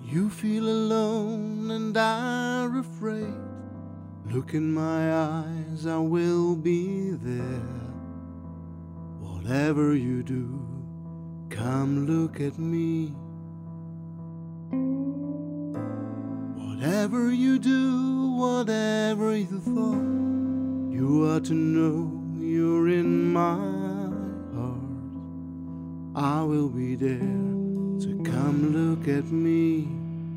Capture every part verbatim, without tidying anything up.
You feel alone and are afraid. Look in my eyes, I will be there. Whatever you do, come look at me. Whatever you do, whatever you thought, you ought to know you're in my heart. I will be there, so come look at me.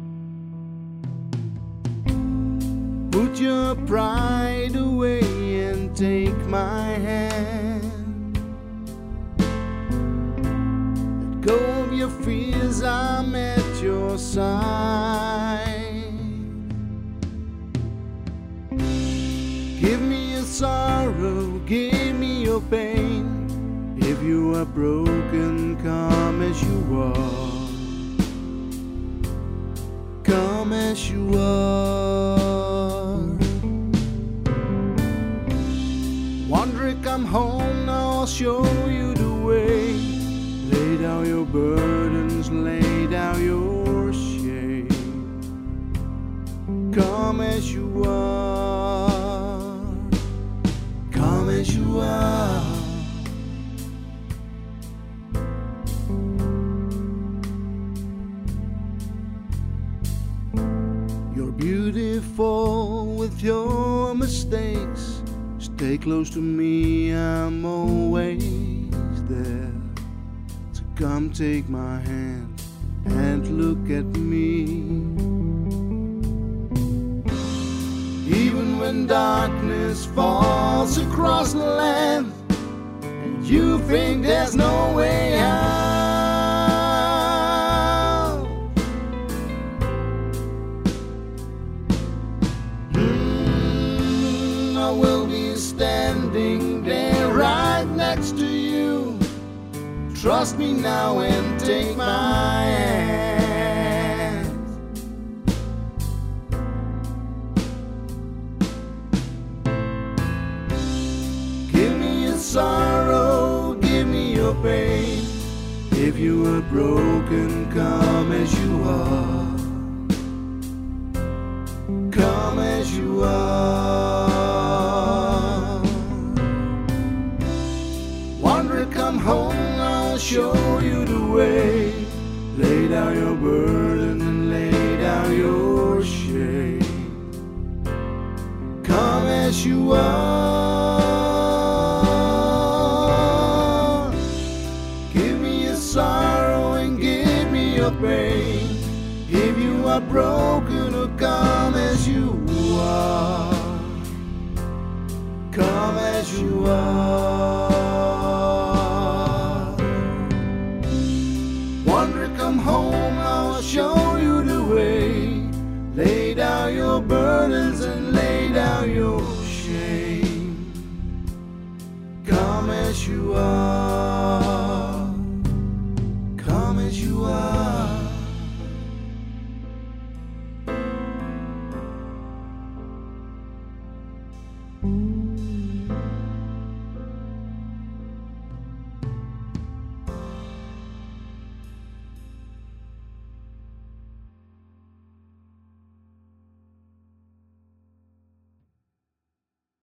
Put your pride away and take my hand. Let go of your fears, I'm at your side. Give me your sorrow, give me your pain. If you are broken, come as you are. Come as you are. Wonder, come home, now I'll show you the way. Lay down your burdens, lay down your shame. Come as you are. Come as you are. You're beautiful with your mistakes. Stay close to me, I'm always there. So come take my hand and look at me. Even when darkness falls across the land and you think there's no way out, mm, I will be standing there right next to you. Trust me now and take my hand. Give me your sorrow, give me your pain. If you are broken, come as you are. Come as you are. Wonder, come home, I'll show you the way. Lay down your burden and lay down your shame. Come as you are. Give me your sorrow and give me your pain. If you are broken, or come as you are. Come as you are. Wonder, come home, I'll show you the way. Lay down your burdens and lay down your shame. Come as you are. Come as you are.